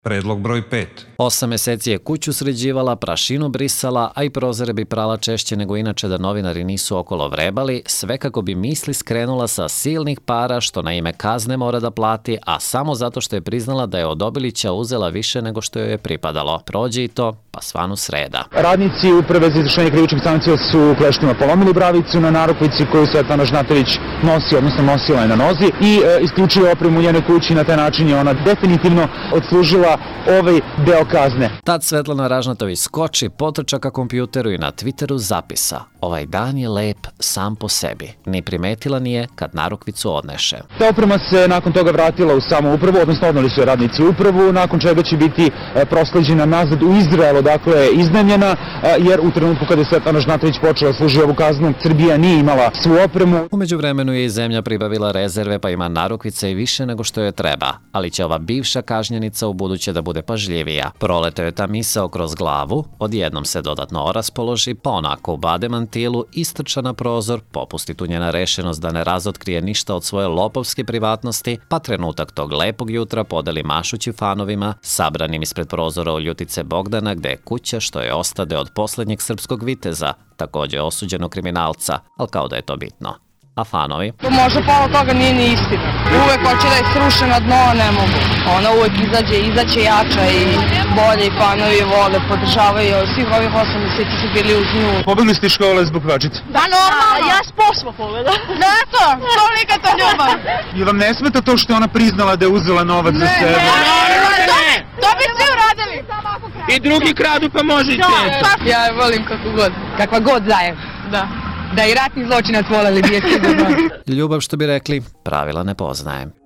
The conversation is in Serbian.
Predlog broj 5. 8 meseci je kuću sređivala, prašinu brisala, a i prozore bi prala češće nego inače da novinari nisu okolo vrebali, sve kako bi misli skrenula sa silnih para što na ime kazne mora da plati, a samo zato što je priznala da je od Obilića uzela više nego što joj je pripadalo. Prođe i to, pa svanu sreda. Radnici Uprave za izvršenje krivičnih sankcija su u Kleštima polomili bravicu na narukvici koju Svetlana Žnatović nosi, odnosno nosila je na nozi i isključila opremu u njenoj kući. Na taj način je ona definitivno odslužila ovaj deo kazne. Tad Svetlana Ražnatović skoči, potrča ka kompjuteru i na Twitteru zapisa: ovaj dan je lep sam po sebi. Ni primetila nije kad narukvicu odneše. Ta oprema se nakon toga vratila u samu upravu, odnosno odneli su je radnici upravu, nakon čega će biti prosleđena nazad u Izrael, dakle iznajmljena, jer u trenutku kada je Svetlana Žnatović počela služiti ovu kaznu, Srbija nije imala svu opremu. U međuvremenu je i zemlja pribavila rezerve, pa ima narukvice i više nego što joj treba, ali će ova bivša kažnjenica u buduće da bude pažljivija. Proleteo je ta misao kroz glavu, odjednom se dodatno raspoloži, pa onako ubade mantilu, istrča na prozor, popusti tu njena rešenost da ne razotkrije ništa od svoje lopovske privatnosti, pa trenutak tog lepog jutra podeli mašući fanovima, sabranim ispred prozora u Ljutice Bogdana, gde je kuća što je ostade od poslednjeg srpskog viteza, takođe osuđenog kriminalca, ali kao da je to bitno. A fanovi? Možda pola toga nije ni istina. Uvek hoće da je sruše na dno, a ne mogu. Ona uvek izaće jača i bolje i fanovi je vole, podržavaju. Svih ovih 8 meseci su bili uz nju. Pobegli ste iz škole zbog Vačice? Da, normalno. Ja s posla pobegla. Da, to nikad to ljubav. I vam ne smeta to što je ona priznala da je uzela novac za sebe? Ne, to bi svi uradili. I drugi kradu pa možete. Ja je volim kako god. Kakva god daje. Da. Da i ratni zločinac voleli bi je sigurno. Ljubav, što bi rekli, pravila ne poznaje.